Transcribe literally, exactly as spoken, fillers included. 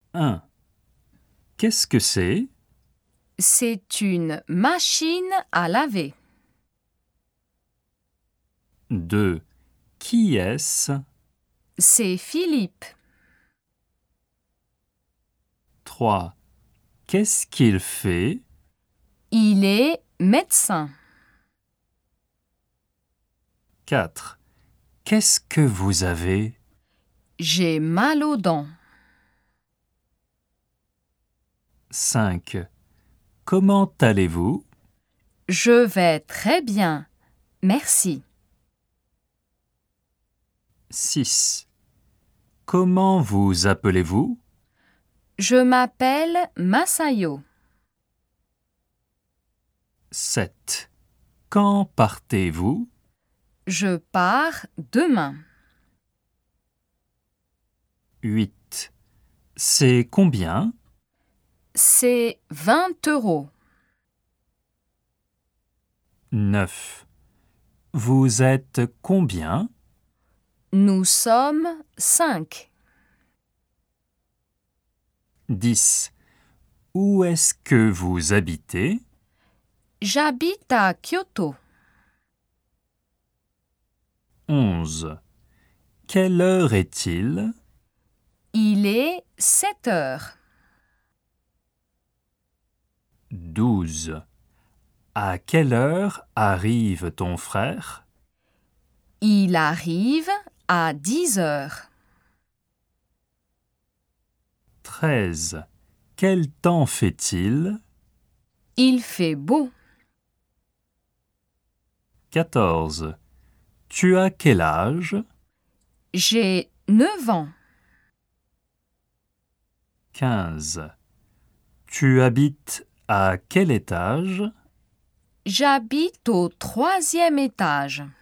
un. Qu'est-ce que c'est? C'est une machine à laver. deux. Qui est-ce? C'est Philippe. trois. Qu'est-ce qu'il fait? Il est médecin. quatre. Qu'est-ce que vous avez? J'ai mal aux dents. cinq. Comment allez-vous? Je vais très bien. Merci. six. Comment vous appelez-vous? Je m'appelle Masayo. sept. Quand partez-vous? Je pars demain. huit. C'est combien? C'est vingt euros. neuf. Vous êtes combien? Nous sommes cinq. dix. Où est-ce que vous habitez? J'habite à Kyoto. onze. Quelle heure est-il? Il est sept heures. douze. À quelle heure arrive ton frère? Il arrive à dix heures. treize. Quel temps fait-il? Il fait beau. quatorze. Tu as quel âge? J'ai neuf ans. quinze. Tu habites à quel étage? J'habite au troisième étage.